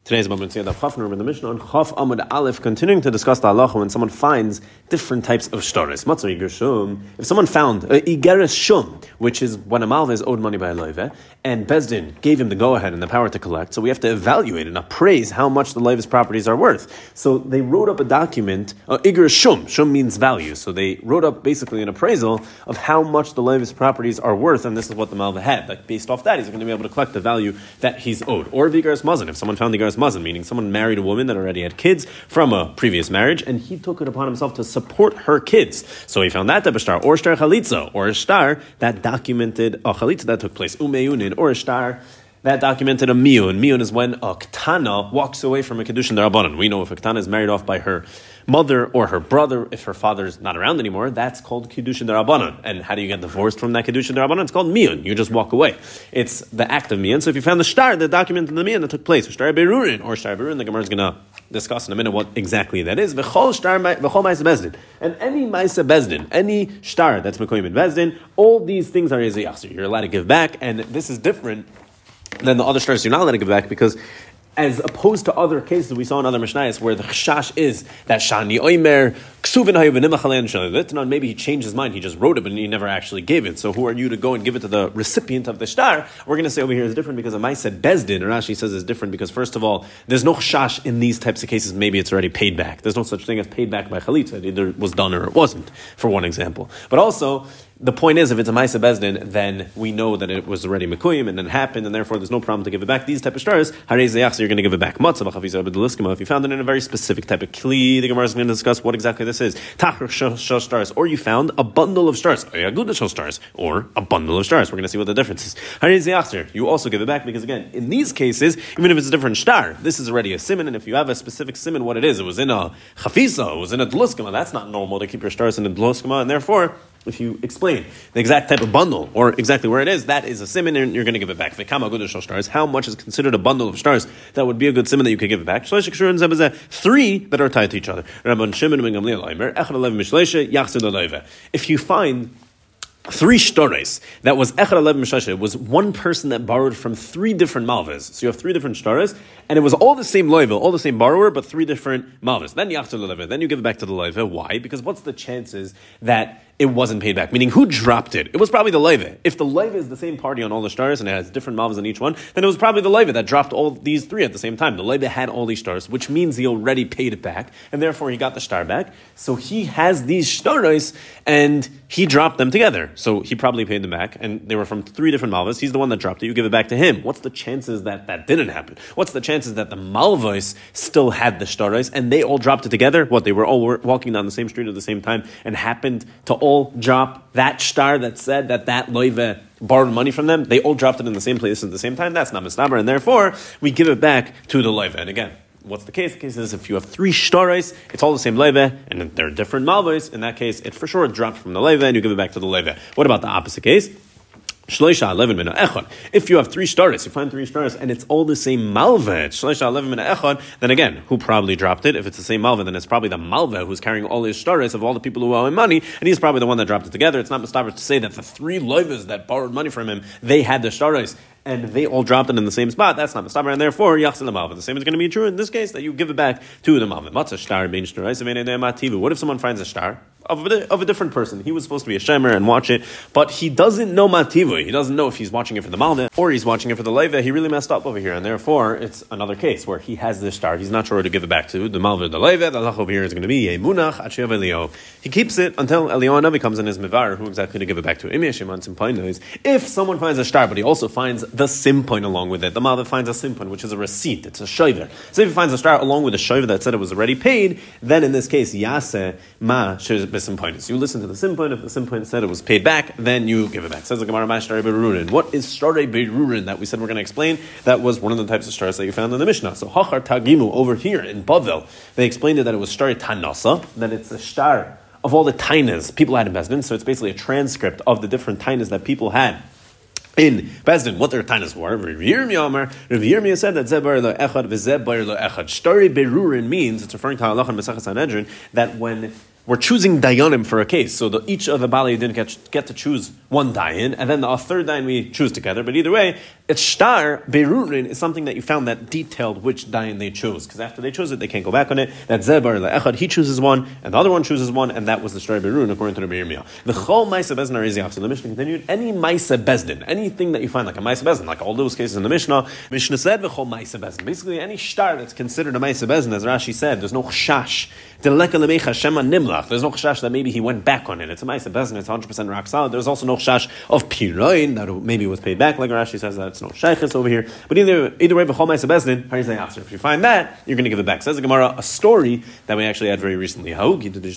Today's moment in the Mishnah on Chaf Amud Aleph, continuing to discuss the halacha when someone finds different types of shtaris. Matzah Iger Shum. If someone found Igeres Shum, which is when a malva is owed money by a loive, and Bezdin gave him the go-ahead and the power to collect, so we have to evaluate and appraise how much the loive's properties are worth. So they wrote up a document, Igeres Shum. Shum means value. So they wrote up basically an appraisal of how much the loive's properties are worth, and this is what the malva had. Like based off that, he's going to be able to collect the value that he's owed. Or Igeres Mazan, if someone found Igeres Mazan, meaning someone married a woman that already had kids from a previous marriage, and he took it upon himself to support her kids. So he found that type of star, or star chalitza, or a star that documented a chalitza that took place, umeyunin, or a star that documented a miyun. Miyun is when a ketana walks away from a kedushin derabanan. We know if a ketana is married off by her mother or her brother, if her father is not around anymore, that's called kedushin derabanan. And how do you get divorced from that kedushin derabanan? It's called miyun. You just walk away. It's the act of miyun. So if you found the star that documented the miyun that took place, star berurin, or star berurin, the Gemara is going to discuss in a minute what exactly that is. V'chol ma'isa bezdin, and any ma'isa bezdin, any star that's mekoyim in bezdin, all these things are yachzir. You're allowed to give back, and this is different than the other stars you're not allowed to give back, because as opposed to other cases we saw in other Mishnayos where the chashash is that Shani Oimer, Ksuvin Hayuv, maybe he changed his mind, he just wrote it, but he never actually gave it. So who are you to go and give it to the recipient of the star? We're going to say over here is different because a Maisa Bezdin, Rashi says is different because first of all, there's no chashash in these types of cases, maybe it's already paid back. There's no such thing as paid back by Chalitza. It either was done or it wasn't, for one example. But also, the point is, if it's a Maisa Bezdin, then we know that it was already Mekuyim and it happened, and therefore there's no problem to give it back. These type of stars, Harei Zeyach, you're going to give it back. Matzah v'chaviza b'deliskama. If you found it in a very specific type of kli, the Gemara is going to discuss what exactly this is. Tachar shel stars, or you found a bundle of stars, Aguda shel stars, or a bundle of stars. We're going to see what the difference is. Harei Zeyach, you also give it back because again, in these cases, even if it's a different star, this is already a siman, and if you have a specific siman, what it is, it was in a chafisa, it was in a deliskama. That's not normal to keep your stars in a deliskama, and therefore, if you explain the exact type of bundle or exactly where it is, that is a siman and you're going to give it back. V'kama aguda shel stars, how much is considered a bundle of stars that would be a good siman that you could give it back? 3 that are tied to each other. If you find 3 shtares, that was Echad Alev Mishashe, it was one person that borrowed from 3 different malvas. So you have 3 different shtares, and it was all the same loiva, all the same borrower, but 3 different malvas. Then Yachzir Lelev, then you give it back to the loiva. Why? Because what's the chances that it wasn't paid back? Meaning, who dropped it? It was probably the loiva. If the loiva is the same party on all the stars and it has different malvas on each one, then it was probably the loiva that dropped all these 3 at the same time. The loiva had all these stars, which means he already paid it back, and therefore he got the star back. So he has these stars, and he dropped them together. So he probably paid them back, and they were from 3 different malvas. He's the one that dropped it. You give it back to him. What's the chances that that didn't happen? What's the chances that the malvas still had the stars, and they all dropped it together? What, they were all walking down the same street at the same time, and happened to all drop that star that said that loiva borrowed money from them? They all dropped it in the same place at the same time? That's not misnaber, and therefore we give it back to the loiva. And again, what's the case? The case is if you have 3 shtares, it's all the same leve, and they're different malvos. In that case, it for sure dropped from the leve, and you give it back to the leve. What about the opposite case? Shloisha 11 mina echad. If you have 3 stars, you find 3 stars, and it's all the same malva, Shloisha 11 mina echad, then again, who probably dropped it? If it's the same malva, then it's probably the malva who's carrying all his stars of all the people who owe him money, and he's probably the one that dropped it together. It's not mistaber to say that the 3 loivas that borrowed money from him, they had the stars, and they all dropped it in the same spot. That's not mistaber, and therefore yachzil malva. The same is going to be true in this case, that you give it back to the malva. What's a star? What if someone finds a star of a different person? He was supposed to be a shemer and watch it, but he doesn't know mativu. He doesn't know if he's watching it for the malva or he's watching it for the leva. He really messed up over here, and therefore it's another case where he has this star. He's not sure to give it back to the malva or the leva. The halach over here is going to be a munach achiyav Elio. He keeps it until Elio Navi comes in his mivar, who exactly to give it back to. If someone finds a star, but he also finds the simpoin along with it, the malva finds a simpoin, which is a receipt. It's a shover. So if he finds a star along with a shover that said it was already paid, then in this case yaseh ma simpoinus. You listen to the simpoin. If the simpoin said it was paid back, then you give it back. Says the Gemara, Mashtare Berurin. What is Shtare Berurin that we said we're going to explain? That was one of the types of stars that you found in the Mishnah. So Hachar Tagimu over here in Bavel, they explained it that it was Shtare Tanasa, that it's a star of all the tainas people had in Bezdin. So it's basically a transcript of the different tainas that people had in Bezdin, what their tainas were. Rav Yirmiyah said that Zebar lo echad v'zebar lo echad. Shtare Berurin means, it's referring to Halach and Mesachas Sanhedrin, that when we're choosing dayanim for a case, so each of the bali didn't get to choose one dayan, and then the third dayan we choose together. But either way, it's shtar berurin is something that you found that detailed which dayan they chose, because after they chose it, they can't go back on it. That zebar le'echad, he chooses one, and the other one chooses one, and that was the shtar berurun according to the Yirmiyah. The chol ma'aseh bezdin are. So the Mishnah continued, any ma'aseh bezdin, anything that you find like a ma'aseh bezdin, like all those cases in the Mishnah said v'chol ma'aseh bezdin. Basically, any shtar that's considered a ma'aseh bezdin, as Rashi said, there's no chash. There's no chash that maybe he went back on it. It's a ma'aseh bezdin. It's 100% rock solid. There's also no chash of piroin that maybe was paid back, like Rashi says that it's no shaykhis over here. But either way, v'chol ma'aseh bezdin, harizay after. If you find that, you're going to give it back. Says the Gemara, a story that we actually had very recently. There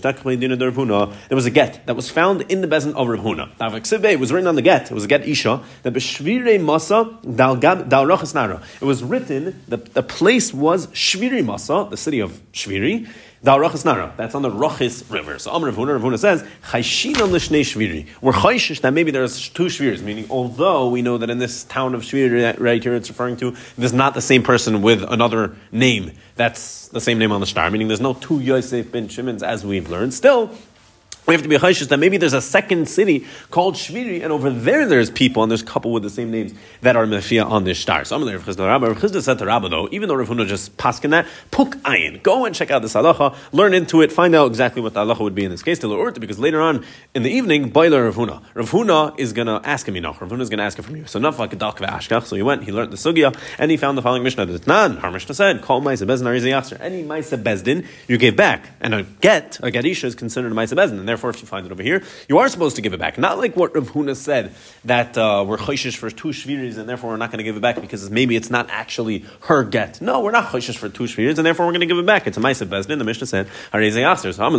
was a get that was found in the bezdin of Rav Huna. It was written on the get. It was a get isha that b'shvirei masa dal rochas nara. It was written. The place was Shviri Masa, the city of Shviri. Dal Rochas Nara. That's on the Rochis River. So Rav Huna says, Chayshinon l'shnei Shviri. We're chayshish that maybe there's two Shviris, meaning although we know that in this town of Shviri right here it's referring to, there's not the same person with another name. That's the same name on the star, meaning there's no two Yosef ben Shimons as we've learned. Still, we have to be chayshish that maybe there's a second city called Shviri, and over there's people, and there's a couple with the same names that are mefia on this star. So Rav Chisda said to Rabba, though, even though Rav Huna just paskin that, puk ayin, go and check out this halacha, learn into it, find out exactly what the halacha would be in this case, because later on in the evening, boiler Rav Huna. Rav Huna is going to ask him, Rav Huna is going to ask him from you. So nafak dak ve'ashkach. So he went, he learned the sugya, and he found the following Mishnah that Nan, our Mishnah said, call ma'aseh bezdin arizei yachzer. Any ma'aseh bezdin you gave back, and a gadisha is considered a ma'aseh bezdin, and therefore if you find it over here, you are supposed to give it back. Not like what Rav Huna said, that we're chayshish for two shviris and therefore we're not going to give it back because maybe it's not actually her get. No, we're not chayshish for two shviris and therefore we're going to give it back. It's a ma'aseh bezdin. The Mishnah said, Harezei Aser. So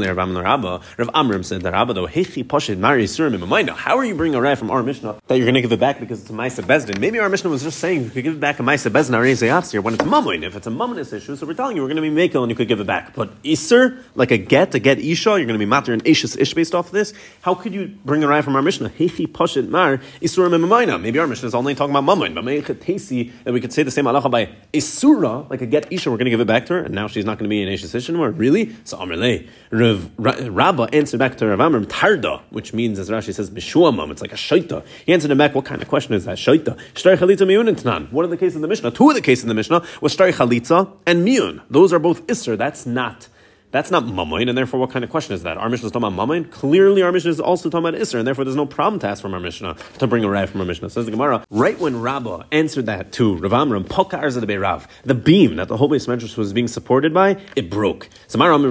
Rav Amram said that Rabba though, Hechi Pashid Mari Surim Imamayna. How are you bringing a right from our Mishnah that you're going to give it back because it's a ma'aseh bezdin? Maybe our Mishnah was just saying you could give it back a ma'aseh bezdin Harezei Aser when it's mamoin. If it's a mamonis issue, so we're telling you we're going to be makel and you could give it back. But Iser, like a get isha, you're going to be matter and ishes ish based off of this. How could you bring a raya from our Mishnah? Hechi pashit mar isurim emamayna. Maybe our Mishnah is only talking about mamoin, but meichetesi that we could say the same halacha by isura, like a get isha. We're going to give it back to her, and now she's not going to be an ishes ish anymore. Really? So Amrle Rabba answered back to Rav Amram tarda, which means as Rashi says bishuamam. It's like a shaita. He answered him back. What kind of question is that? Shaita. Shtari chalitza miyun tanan. One of the cases in the Mishnah. Two of the cases in the Mishnah was shtari chalitza and miyun. Those are both isser. That's not mamoin, and therefore what kind of question is that? Our Mishnah is talking about mamoin? Clearly our Mishnah is also talking about Isser, and therefore there's no problem to ask from our Mishnah, to bring a raya from our Mishnah. Says the Gemara, right when Rabbah answered that to Rav Amram, the beam that the whole base medrash was being supported by, it broke. Both Rabbah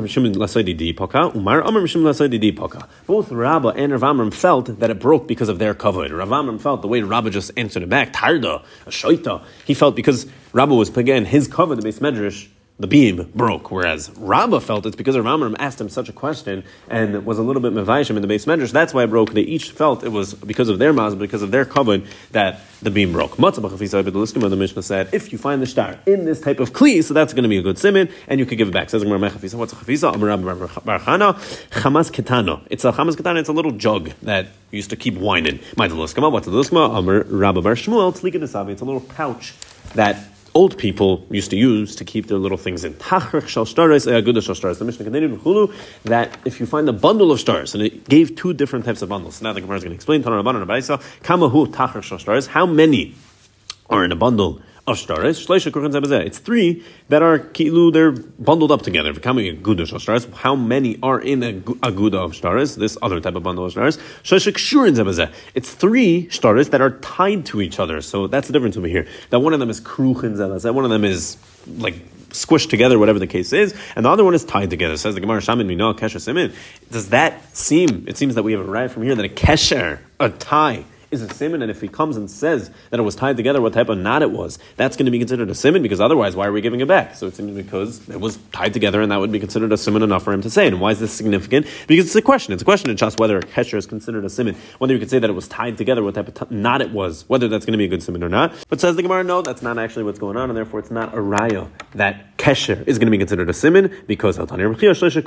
and Rav Amram felt that it broke because of their kavod. Rav Amram felt the way Rabbah just answered it back, tarda, a shaita. He felt because Rabbah was, again, his kavod, the base medrash, the beam broke, whereas Rabbah felt it's because Rav Amram asked him such a question and was a little bit mevayishim in the base medrash. That's why it broke. They each felt it was because of their maz, because of their kavod, that the beam broke. The Mishnah said, if you find the shtar in this type of kli, so that's going to be a good siman, and you could give it back. Says what's a chafisa? Chamas ketano. It's a chamas ketano. It's a little jug that used to keep winding. What's the luskama? It's a little pouch that old people used to use to keep their little things in. The Mishnah continued that if you find a bundle of stars, and it gave two different types of bundles. Now the Gemara is going to explain. How many are in a bundle of stars? It's three that are they're bundled up together. How many are in a aguda of stars? This other type of bundle of stars. It's three stars that are tied to each other. So that's the difference over here. That one of them is kruchin zebazeh, one of them is like squished together, whatever the case is, and the other one is tied together. Says the Gemara, Shamin Minah Kesher Simin. Does that seem? It seems that we have a right from here that a kesher, a tie, is a simon, and if he comes and says that it was tied together, what type of knot it was, that's going to be considered a simon, because otherwise, why are we giving it back? So it seems because it was tied together, and that would be considered a simon enough for him to say. And why is this significant? Because it's a question. It's a question in just whether a kesher is considered a simon, whether you could say that it was tied together, what type of knot it was, whether that's going to be a good simon or not. But says the Gemara, no, that's not actually what's going on, and therefore it's not a raya that kesher is going to be considered a simon, because Rabbi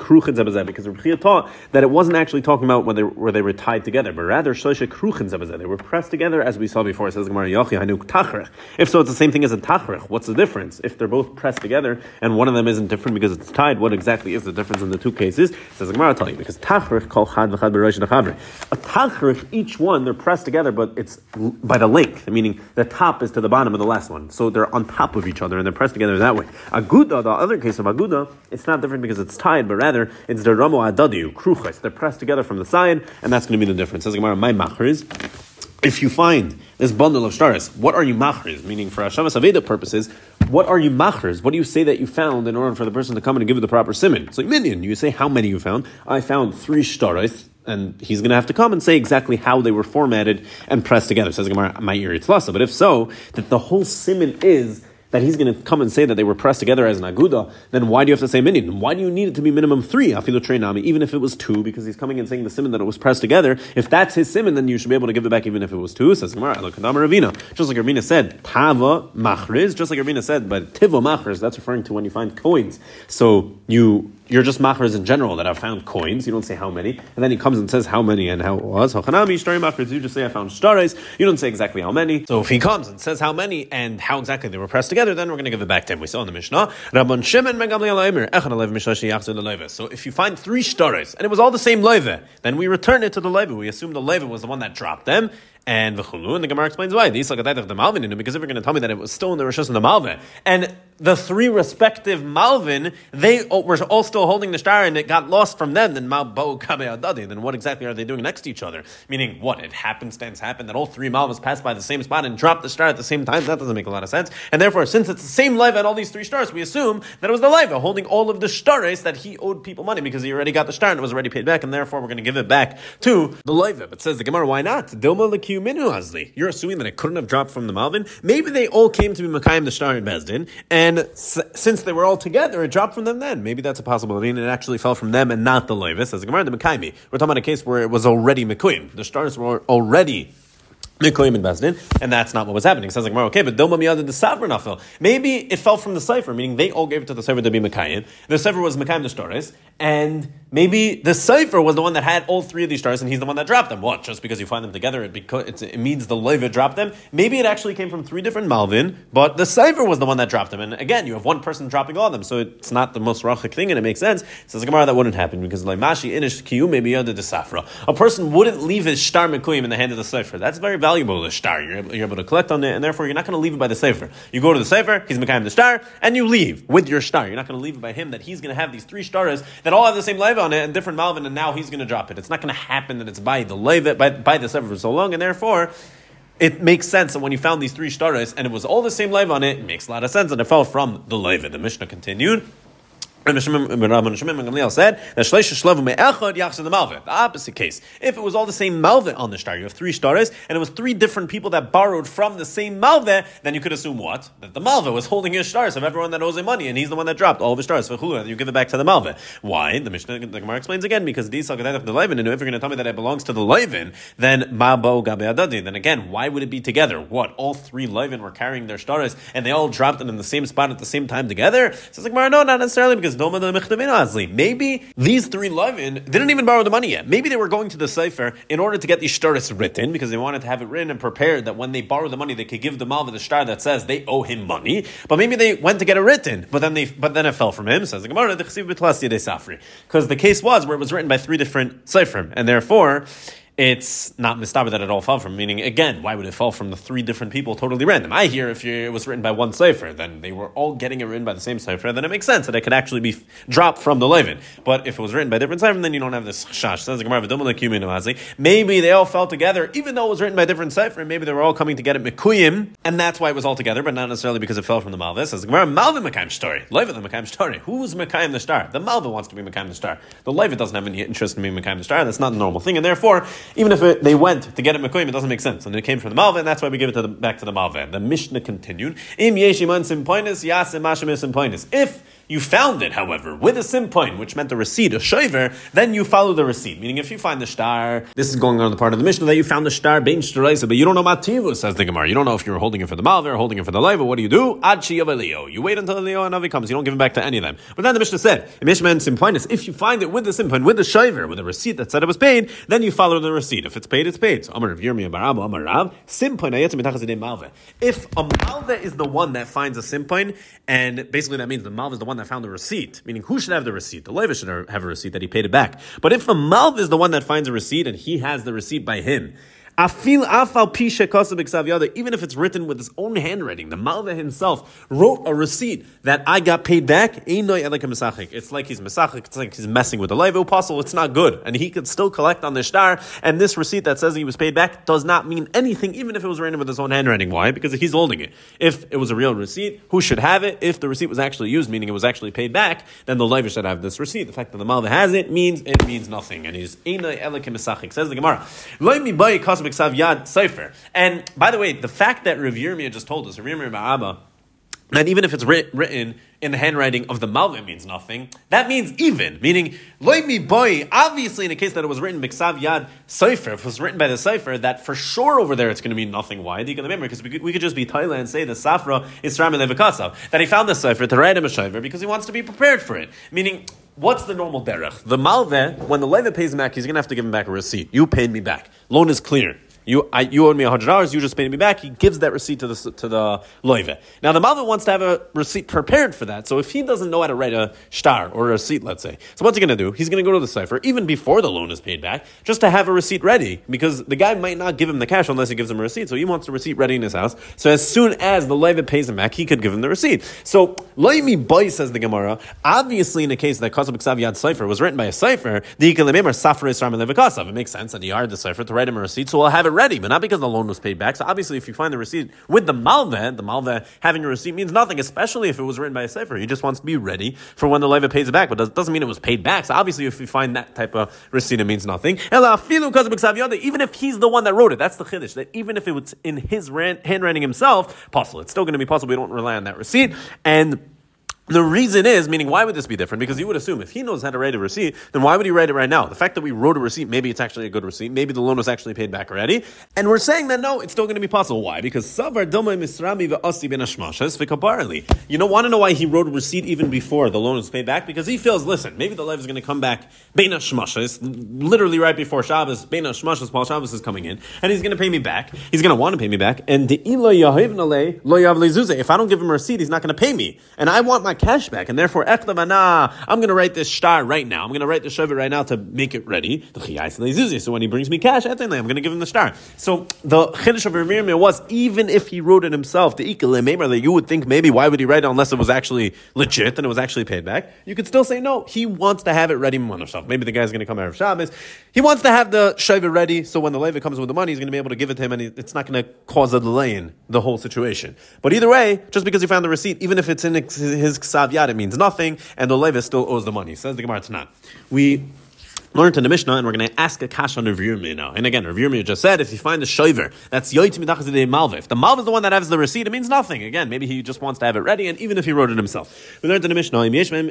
Chia taught that it wasn't actually talking about where they were tied together, but rather shloisha kruchin zebazeh. They were pressed together as we saw before. It says Gemara Yochi Hanu Tachrich. If so, it's the same thing as a Tachrich. What's the difference? If they're both pressed together and one of them isn't different because it's tied, what exactly is the difference in the two cases? It says Gemara, I'll tell you, because Tachrich called Chad v'Chad b'Rosh Nechavri. A Tachrich, each one, they're pressed together, but it's by the length, meaning the top is to the bottom of the last one. So they're on top of each other and they're pressed together that way. Aguda, the other case of Aguda, it's not different because it's tied, but rather it's the Ramo Adadiu, Kruches. They're pressed together from the side, and that's going to be the difference. Says Gemara, my machriz. If you find this bundle of shtaris, what are you machriz? Meaning for Hashavas Aveda purposes, what are you machriz? What do you say that you found in order for the person to come in and give it the proper siman? So minion, you say how many you found. I found 3 shtaris. And he's going to have to come and say exactly how they were formatted and pressed together. Says Gemara, my iritlasa. But if so, that the whole siman is that he's going to come and say that they were pressed together as an aguda, then why do you have to say minyan? Why do you need it to be minimum 3, afilu treinami, even if it was 2, because he's coming and saying the siman that it was pressed together? If that's his siman, then you should be able to give it back even if it was 2. Says Gemara, Ravina. Just like Ravina said, tava machriz, just like Ravina said, but tiva machriz, that's referring to when you find coins. So you're just machriz in general that I've found coins. You don't say how many, and then he comes and says how many and how it was. Hachanami shtari machriz. You just say I found shtaris. You don't say exactly how many. So if he comes and says how many and how exactly they were pressed together, then we're going to give it back to him. We saw in the Mishnah, Rabban Shimon ben Gamliel Omer, Echad Alev Mishashi Yachzir Leleve. So if you find 3 shtaris and it was all the same leve, then we return it to the leve. We assume the leve was the one that dropped them. And the Gemara explains why. Because if you're going to tell me that it was still in the Rishos and the Malvin, and the 3 respective Malvin, they were all still holding the star and it got lost from them, then what exactly are they doing next to each other? Meaning, what? It happenstance happened that all 3 Malvins passed by the same spot and dropped the star at the same time? That doesn't make a lot of sense. And therefore, since it's the same Leva at all these 3 stars, we assume that it was the Leva holding all of the stars that he owed people money because he already got the star and it was already paid back, and therefore we're going to give it back to the Leva. But says the Gemara, why not? You're assuming that it couldn't have dropped from the Malvin. Maybe they all came to be Makayim the Shtar in Bezdin, and since they were all together, it dropped from them then. Maybe that's a possibility, and it actually fell from them and not the Levis. As the Gemara, the Makayimi. We're talking about a case where it was already Mekuyim. The stars were already Mekuyim and Bezdin, and that's not what was happening. It sounds like, okay, but Doma Miyad the Savra Nafil. Maybe it fell from the Sefer, meaning they all gave it to the Sefer to be Mekayim. The Sefer was Mekayim the stars, and maybe the Sefer was the one that had all 3 of these stars, and he's the one that dropped them. What? Just because you find them together, it means the Leva dropped them? Maybe it actually came from 3 different Malvin, but the Sefer was the one that dropped them. And again, you have one person dropping all of them, so it's not the most rachik thing, and it makes sense. Says the Gemara, that wouldn't happen, because Laimashi Inish Kiyum maybe under the Safra. A person wouldn't leave his Shtar Mekuyim in the hand of the Sefer. That's very valuable, the Shtar. You're able to collect on it, and therefore you're not going to leave it by the Sefer. You go to the Sefer, he's Mekayim the Shtar, and you leave with your Shtar. You're not going to leave it by him that he's going to have these 3 stars that all have the same Leva on it and different Malvin, and now he's going to drop it. It's not going to happen that it's by the Leva, by the Sefer for so long, and therefore it makes sense that when you found these 3 stars and it was all the same Leva on it, it makes a lot of sense that it fell from the Leva. The Mishnah continued. Rabban Shimon ben Gamliel said that the opposite case. If it was all the same malveh on the star, you have 3 stars, and it was 3 different people that borrowed from the same malveh, then you could assume what? That the malveh was holding his stars of everyone that owes him money, and he's the one that dropped all of his stars. So you give it back to the malveh. Why? The Gemara explains again, because if you're going to tell me that it belongs to the Levin, then mabo gabe adadi. Then again, why would it be together? What? All 3 Levin were carrying their stars, and they all dropped them in the same spot at the same time together? So it's like, no, not necessarily, because maybe these 3 Levin didn't even borrow the money yet. Maybe they were going to the Sefer in order to get these shtaris written, because they wanted to have it written and prepared that when they borrow the money, they could give the Malva the shtar that says they owe him money. But maybe they went to get it written, but then it fell from him. Says the Gemara, because the case was where it was written by 3 different Sefer, and therefore it's not mistaber that it all fell from. Meaning, again, why would it fall from the 3 different people totally random? I hear if it was written by one sefer, then they were all getting it written by the same sefer, then it makes sense that it could actually be dropped from the Levin. But if it was written by different sefer, then you don't have this chash. Says the Gemara, maybe they all fell together, even though it was written by different sefer, maybe they were all coming to get it mekuyim, and that's why it was all together, but not necessarily because it fell from the Malva. Says the Gemara, Malva Mekayim story. Levin the Mekayim story. Who's Mekayim the star? The Malva wants to be Mekayim the star. The Levin doesn't have any interest in being Mekayim the star. That's not the normal thing, and therefore, even if they went to get it Mekuyim, it doesn't make sense. And it came from the Malva, and that's why we give it back to the Malva. The Mishnah continued. If you found it, however, with a simpoin, which meant the receipt, a shoiver, then you follow the receipt. Meaning, if you find the star, this is going on the part of the Mishnah that you found the star bein shtoraisa, but you don't know mativu, says the Gemara. You don't know if you're holding it for the malva or holding it for the leiva. What do? Ad shi Leo. You wait until the Leo and Avi comes. You don't give him back to any of them. But then the Mishnah said, if you find it with the simpoin, with the shoiver, with the receipt that said it was paid, then you follow the receipt. If it's paid, it's paid. So Amar Rav Yirmiyah bar Abba, Amar Rav, simpoin ayetz mitachas yedei malva. If a malva is the one that finds a simpoin, and basically that means the malva is the one that found the receipt, meaning who should have the receipt? The leiva should have a receipt that he paid it back. But if a malva is the one that finds a receipt and he has the receipt by him, even if it's written with his own handwriting, the malva himself wrote a receipt that I got paid back. It's like he's mesachik. It's like he's messing with the leiva apostle. It's not good, and he could still collect on the star. And this receipt that says he was paid back does not mean anything, even if it was written with his own handwriting. Why? Because he's holding it. If it was a real receipt, who should have it? If the receipt was actually used, meaning it was actually paid back, then the leiva should have this receipt. The fact that the malva has it means nothing, and he's mesachik. Says the Gemara. And by the way, the fact that Rav Yirmiyah just told us, Rav Yirmiyah bar Abba, that even if it's written in the handwriting of the malva means nothing, that means even, meaning, loimi boy, obviously in the case that it was written b'ksav yad sefer, if it was written by the sefer, that for sure over there it's going to mean nothing. Why? Because we could just be Taila and say the safra is Rami Levikasav, that he found the sefer to write him a shayver because he wants to be prepared for it. Meaning, what's the normal derech? The malva, when the leiva pays him back, he's going to have to give him back a receipt. You paid me back. Loan is clear. You owed me $100. You just paid me back. He gives that receipt to the loive. Now the malva wants to have a receipt prepared for that. So if he doesn't know how to write a star or a receipt, let's say, so what's he going to do? He's going to go to the cipher even before the loan is paid back, just to have a receipt ready, because the guy might not give him the cash unless he gives him a receipt. So he wants the receipt ready in his house. So as soon as the loive pays him back, he could give him the receipt. So loimi boy, says the Gemara. Obviously, in the case that Kasav Ksav Yad cipher was written by a cipher, the Ikalimim are Safra Yisrael Levikasav. It makes sense that he hired the cipher to write him a receipt, so we'll have it ready, but not because the loan was paid back. So obviously, if you find the receipt with the malva having a receipt means nothing, especially if it was written by a sefer. He just wants to be ready for when the leiva pays it back, but it doesn't mean it was paid back. So obviously, if you find that type of receipt, it means nothing. Even if he's the one that wrote it, that's the chiddush, that even if it was in his handwriting himself, possible. It's still going to be possible. We don't rely on that receipt. And the reason is, meaning why would this be different? Because you would assume if he knows how to write a receipt, then why would he write it right now? The fact that we wrote a receipt, maybe it's actually a good receipt, maybe the loan was actually paid back already, and we're saying that no, it's still going to be possible. Why? Because Savar Doma Misrami ve'asi ben Hashmashas v'kabarli. You don't want to know why he wrote a receipt even before the loan was paid back? Because he feels, listen, maybe the life is going to come back ben Hashmashas, literally right before Shabbos, ben Hashmashas, while Shabbos is coming in, and he's going to pay me back. He's going to want to pay me back, and if I don't give him a receipt, he's not going to pay me, and I want my cash back, and therefore I'm going to write this star right now. I'm going to write the shavuot right now to make it ready. So when he brings me cash, I'm going to give him the star. So the chiddush of Rav Yirmiyah was, even if he wrote it himself, the ikele that you would think maybe why would he write it unless it was actually legit and it was actually paid back? You could still say no. He wants to have it ready. Maybe the guy's going to come out of Shabbos. He wants to have the shavuot ready, so when the leiva comes with the money, he's going to be able to give it to him, and it's not going to cause a delay in the whole situation. But either way, just because he found the receipt, even if it's in his ksav yad, it means nothing, and the leiva still owes the money. Says the Gemara Tanan. We learned in the Mishnah, and we're going to ask a kash on Rav Yirmiyah now. And again, Rav Yirmiyah just said, if you find the shoiver, that's yoyt mitachas yedei malva. If the malva is the one that has the receipt, it means nothing. Again, maybe he just wants to have it ready, and even if he wrote it himself. We learned in the Mishnah,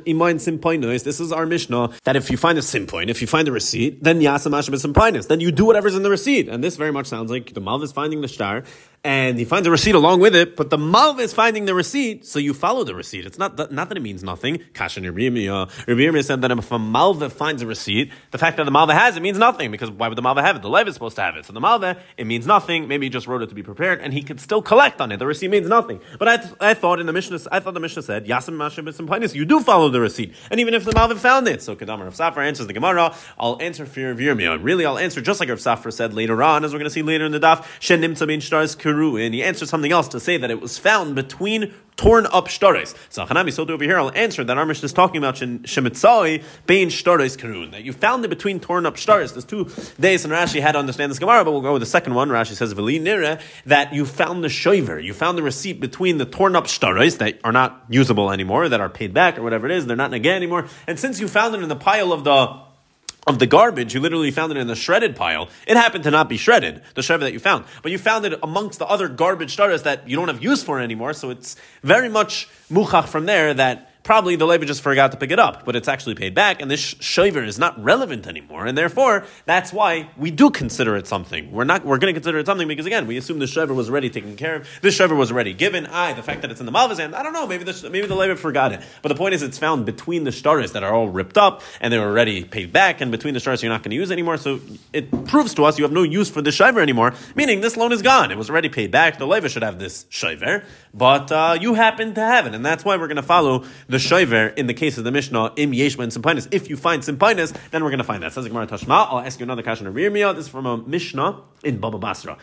this is our Mishnah, that if you find a simpoin, if you find the receipt, then yasam asham simpinus, then you do whatever's in the receipt. And this very much sounds like the malva is finding the star, and he finds a receipt along with it, but the malva is finding the receipt, so you follow the receipt. It's not that it means nothing. Kash and Rav Yirmiyah said that if a malva finds a receipt, the fact that the malva has it means nothing, because why would the malva have it? The leiva is supposed to have it. So the malva, it means nothing. Maybe he just wrote it to be prepared, and he could still collect on it. The receipt means nothing. But I thought the Mishnah said, Yasim Mashim B'Simpainis, you do follow the receipt, and even if the malva found it. So Kedamar Rav Safra answers the Gemara, I'll answer for Rav Yirmiyah. And really, I'll answer just like Rav Safra said later on, as we're going to see later in the daf, Shen Nimtza Min Shtaris Keru, and he answered something else to say that it was found between torn up shtaris. So Hanami, so over here, I'll answer that our Mishnah is talking about Shemitzai bein shtaris karun, that you found it between torn up shtaris. There's 2 days, and Rashi had to understand this Gemara, but we'll go with the second one. Rashi says V'li nira, that you found the shoiver, you found the receipt between the torn up shtaris that are not usable anymore, that are paid back or whatever it is, they're not nageh anymore. And since you found it in the pile of the garbage, you literally found it in the shredded pile. It happened to not be shredded, the shredded that you found, but you found it amongst the other garbage shtaras that you don't have use for anymore. So it's very much muchach from there that probably the Levi just forgot to pick it up, but it's actually paid back, and this shover is not relevant anymore, and therefore, that's why we do consider it something. We're going to consider it something because, again, we assume the shover was already taken care of, this shover was already given, the fact that it's in the Malva's hand, I don't know, maybe the Levi forgot it. But the point is, it's found between the shtaris that are all ripped up, and they were already paid back, and between the shtaris you're not going to use anymore, so it proves to us you have no use for the shover anymore, meaning this loan is gone. It was already paid back. The Levi should have this shover, but you happen to have it, and that's why we're going to follow the shover in the case of the Mishnah, im yeshma and simpinus. If you find simpinus, then we're going to find that. Says the Gemara Tashma. I'll ask you another question of Yirmiyah. This is from a Mishnah in Baba Basra.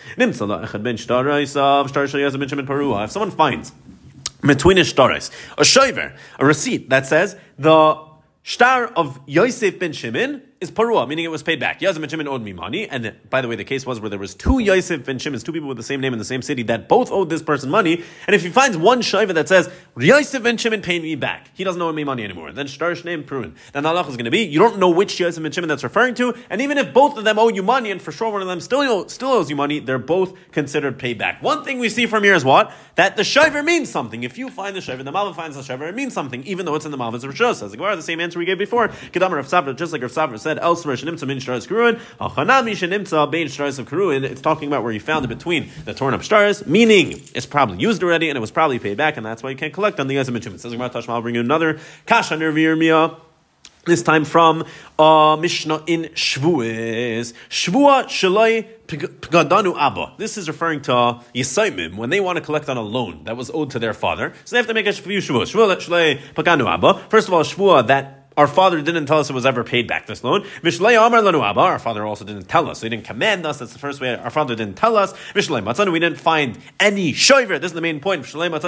If someone finds between a shtaris a shover, a receipt that says the shtar of Yosef ben Shimon is parua, meaning it was paid back. Yosef ben Shimon owed me money, and by the way, the case was where there was two Yosef ben Shimons, two people with the same name in the same city that both owed this person money, and if he finds one shayva that says Yosef ben Shimon paid me back, he doesn't owe me money anymore, then shtar shneim pruin. Then the halach is going to be you don't know which Yosef ben Shimon that's referring to, and even if both of them owe you money, and for sure one of them still owes you money, they're both considered paid back. One thing we see from here is what? That the shayva means something. If you find the shayva, the malva finds the shayva, it means something, even though it's in the malva's rishos. As the same answer we gave before. Kedamar Rav Safra, just like Rav Safra said, elsewhere shenimtza min shtaris kruin, achanami shenimtza bein shtaris of kruin. It's talking about where you found it between the torn up shtaris, meaning it's probably used already and it was probably paid back, and that's why you can't collect on the Yosef ben Shimon. Says Gemara Tashma, I'll bring you another kasha under Yirmiyah. This time from Mishnah in Shvuas. Shvua shalai pgadanu abba. This is referring to Yisayimim when they want to collect on a loan that was owed to their father. So they have to make a few shvuas. Shvua shalai pgadanu abba. First of all, shvua that our father didn't tell us it was ever paid back, this loan. Our father also didn't tell us. So he didn't command us. That's the first way. Our father didn't tell us. We didn't find any shoiver. This is the main point. We didn't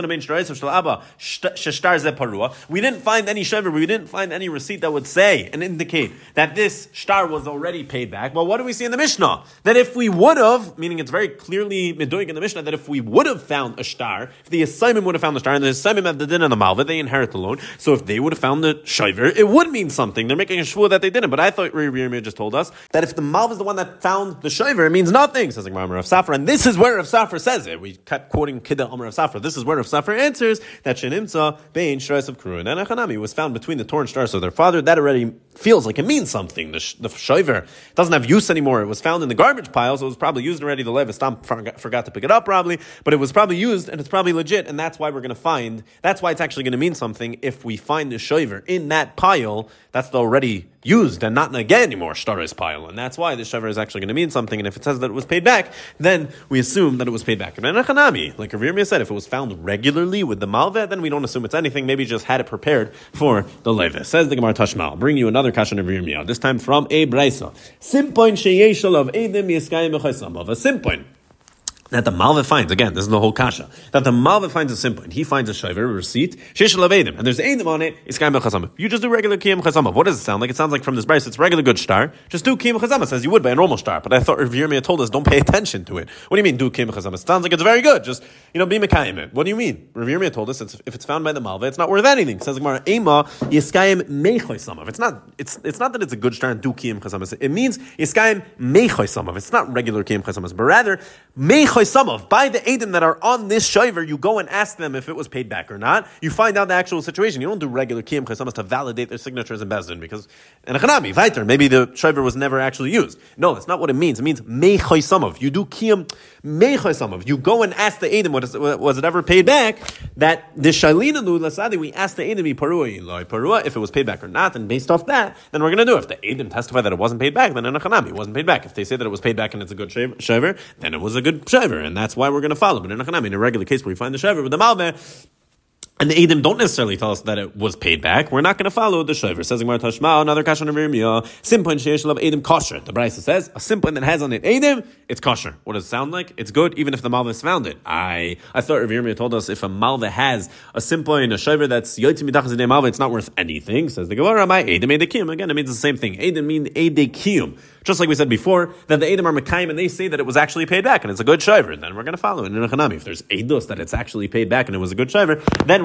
find any shoiver. We didn't find any receipt that would say and indicate that this shtar was already paid back. Well, what do we see in the Mishnah? That if we would have, meaning it's very clearly medoik in the Mishnah, that if we would have found a shtar, if the Yisayimim would have found the shtar, and the Yisayimim have the din and the malva, they inherit the loan. So if they would have found the shoiver, it would mean something. They're making a shvua that they didn't, but I thought Yirmiyah just told us that if the malva is the one that found the shoiver, it means nothing, says the Gemara Rav Safra, and this is where Rav Safra says it. We kept quoting Kidda Amar Rav Safra. This is where Rav Safra answers that shenimtza bein shtaris of kruin and achanami was found between the torn stars of their father. That already feels like it means something. The shoiver doesn't have use anymore. It was found in the garbage pile, so it was probably used already. The Levi Stam forgot to pick it up probably, but it was probably used and it's probably legit, and that's why we're going to find, that's why it's actually going to mean something if we find the shoiver in that pile that's already used and not again anymore shtaris pile, and that's why the shover is actually going to mean something. And if it says that it was paid back, then we assume that it was paid back. And like Rav Yirmiyah said, if it was found regularly with the malva, then we don't assume it's anything. Maybe just had it prepared for the Levi. Says the Gemara Tashma. I'll bring you another kasha of Rav Yirmiyah. This time from a brayso. Simpoin sheyeshel of edim yiskayim b'chaysam, of a simpoin that the malva finds, again, this is the whole kasha, that the malva finds a simple, and he finds a shover, a receipt, sheshel of edim, and there's edim on it, it's kiyam b'chasamav. You just do regular kiyam b'chasamav. What does it sound like? It sounds like from this bryce, it's regular good shtar. Just do kiyam b'chasamav, as you would by a normal shtar. But I thought Rav Yirmiyah told us, don't pay attention to it. What do you mean, do kiyam b'chasamav? It sounds like it's very good. Just, be mekayim it. What do you mean? Rav Yirmiyah told us, if it's found by the malva, it's not worth anything. It says the Gemara, ema yiskayim meichoysamav. It's not that it's a good shtar and do kiyam b'chasamav. It means yiskayim meichoysamav. It's not regular kiyam b'chasamav, but rather meichoysamav. By the Edim that are on this shover, you go and ask them if it was paid back or not. You find out the actual situation. You don't do regular kiyam chesamas to validate their signatures in Bezdin, because in a chanami, weiter, maybe the shover was never actually used. No, that's not what it means. It means mei chesamov. You do kiyam mei chesamov. You go and ask the Edim, was it ever paid back? That the shalina lu lasadi, we ask the Edim, parua, if it was paid back or not, and based off that, then we're going to do. If the Edim testify that it wasn't paid back, then in a chanami, it wasn't paid back. If they say that it was paid back and it's a good shover, then it was a good shover, and that's why we're going to follow. But in a regular case where we find the shover with the malveh, and the Edim don't necessarily tell us that it was paid back, we're not going to follow the shover. Says Gemara Tashma, another kasha of Yirmiyah, simpon sheish lav Edim kosher. The Brisa says a simpon that has on it Edim, it's kosher. What does it sound like? It's good, even if the malveh found it. I thought Rav Yirmiyah told us if a malveh has a simpon, a shover that's yotzi midachas idei malveh, it's not worth anything. Says the Gemara, my Edim edekiyum. Again, it means the same thing. Edim mean edekiyum. Just like we said before, that the Edim are Mekayim and they say that it was actually paid back and it's a good shover, and then we're going to follow it in a chanami. If there's Eidos that it's actually paid back and it was a good shover, then we're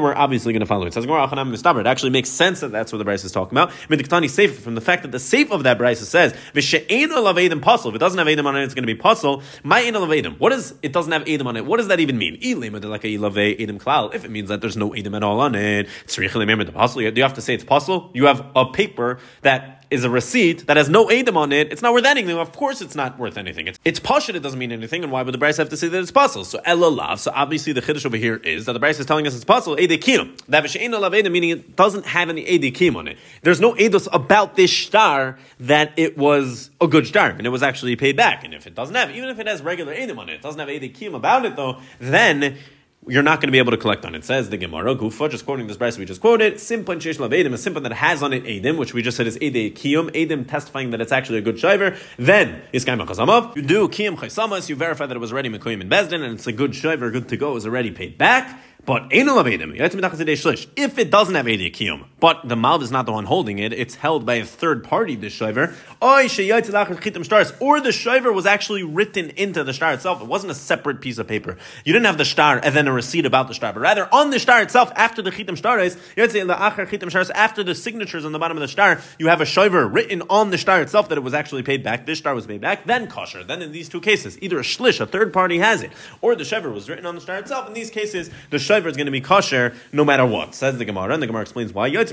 we're obviously going to follow it. It says, it actually makes sense that that's what the Brisa is talking about. From the fact that the safe of that Brisa says, if it doesn't have Edom on it, it's going to be puzzle. What is it doesn't have Edom on it? What does that even mean? If it means that there's no Edom at all on it, do you have to say it's puzzle? You have a paper that is a receipt that has no Edom on it. It's not worth anything. Of course it's not worth anything. It's pashut, it doesn't mean anything, and why would the Brisa have to say that it's puzzle? So elalav. So obviously the chiddush over here is that the Brisa is telling us it's puzzle, Edei Kiyum. That v'she'ein alav Edom, meaning it doesn't have any Edei Kiyum on it. There's no Eidos about this shtar that it was a good shtar, and it was actually paid back. And if it doesn't have, even if it has regular Edom on it, it doesn't have Edei Kiyum about it though, then you're not going to be able to collect on it. It says the Gemara, Gufa, just quoting this Brisa we just quoted, Simpan Sheish Lav Edom, a simpan that has on it Edom, which we just said is Edei Kiyum, Edom testifying that it's actually a good shiver, then Yiskayim HaChazamav, you do Kiyum Chaysamas, you verify that it was already Mekuyim in Bezdin, and it's a good shiver, good to go, it was already paid back. But if it doesn't have Edei Kiyum, but the Malv is not the one holding it, it's held by a third party, this shiver, or the shiver was actually written into the shtar itself. It wasn't a separate piece of paper. You didn't have the shtar and then a receipt about the shtar, but rather on the shtar itself, after the chitim shtares, after the signatures on the bottom of the shtar, you have a shiver written on the shtar itself that it was actually paid back. This shtar was paid back, then kosher. Then in these two cases, either a shlish, a third party has it, or the shiver was written on the shtar itself. In these cases, the shiver is going to be kosher no matter what. Says the Gemara, and the Gemara explains why. The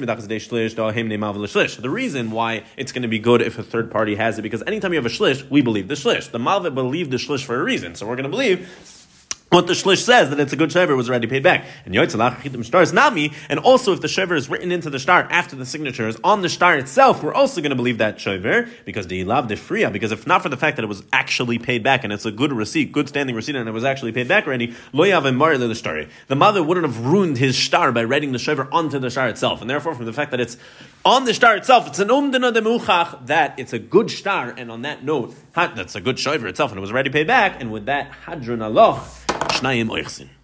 reason why it's going to be good if a third party has it, because anytime you have a shlish, we believe the shlish. The Malveh believed the shlish for a reason, so we're going to believe what the shlish says, that it's a good shiver, was already paid back. And nami, and also if the shiver is written into the shtar after the signature is on the shtar itself, we're also going to believe that shiver, because the ilav defriya, because if not for the fact that it was actually paid back, and it's a good receipt, good standing receipt, and it was actually paid back already, lo yav emar le shtar. The mother wouldn't have ruined his shtar by writing the shiver onto the shtar itself, and therefore from the fact that it's on the shtar itself, it's an umdana de muchach, that it's a good shtar, and on that note, that's a good shiver itself, and it was already paid back, and with that, hadron aloch, Shnayim Oichsin.